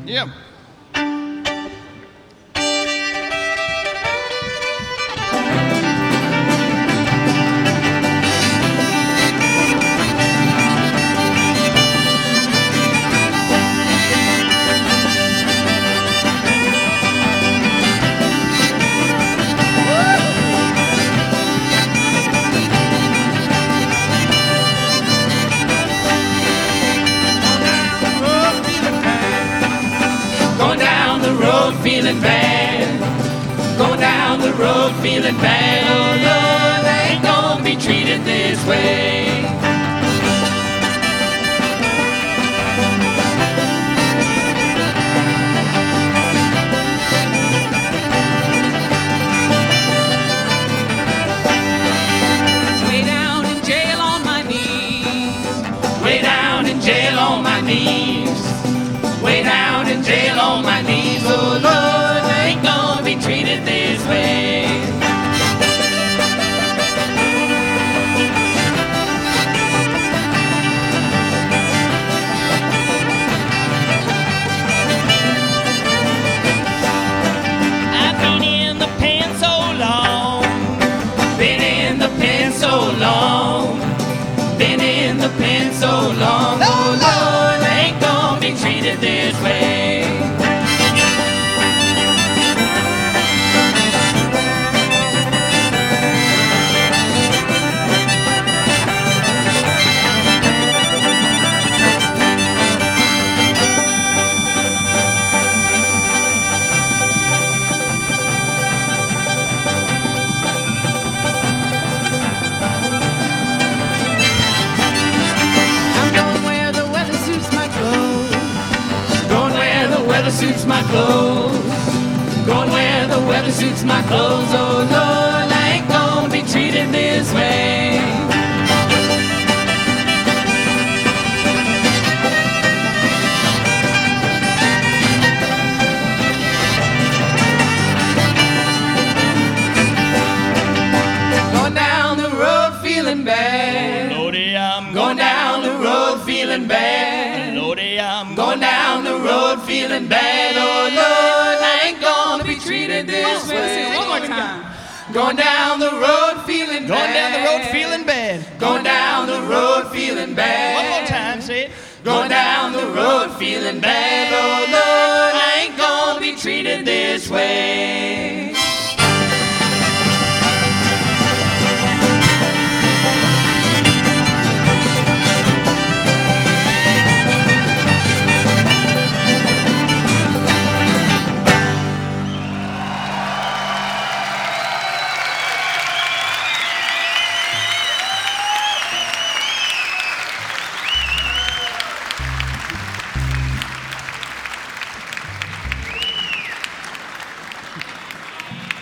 Yeah. Going down the road feeling bad. Going down the road feeling bad. Oh Lord, I ain't gonna be treated this way. Way down in jail on my knees. Way down in jail on my knees. Way down in jail on my knees. Oh Lord, I ain't gonna be treated this way. I've been in the pen so long. Been in the pen so long. Been in the pen so long. Oh Lord, I ain't gonna be treated this way. I'm going where the weather suits my clothes. Going where the weather suits my clothes. Going where the weather suits my clothes. Oh Lord, I ain't gonna be treated this way. Going down the road feeling bad. Lordy, I'm Going down the road feeling bad. Lordy, I'm Going down the road feeling bad. Oh Lord, I ain't gonna be treated this way. One more time. Going down the road feeling bad. going down the road feeling bad. Going down the road feeling bad. One more time, say it. Going down the road feeling bad. Oh Lord, I ain't gonna be treated this way.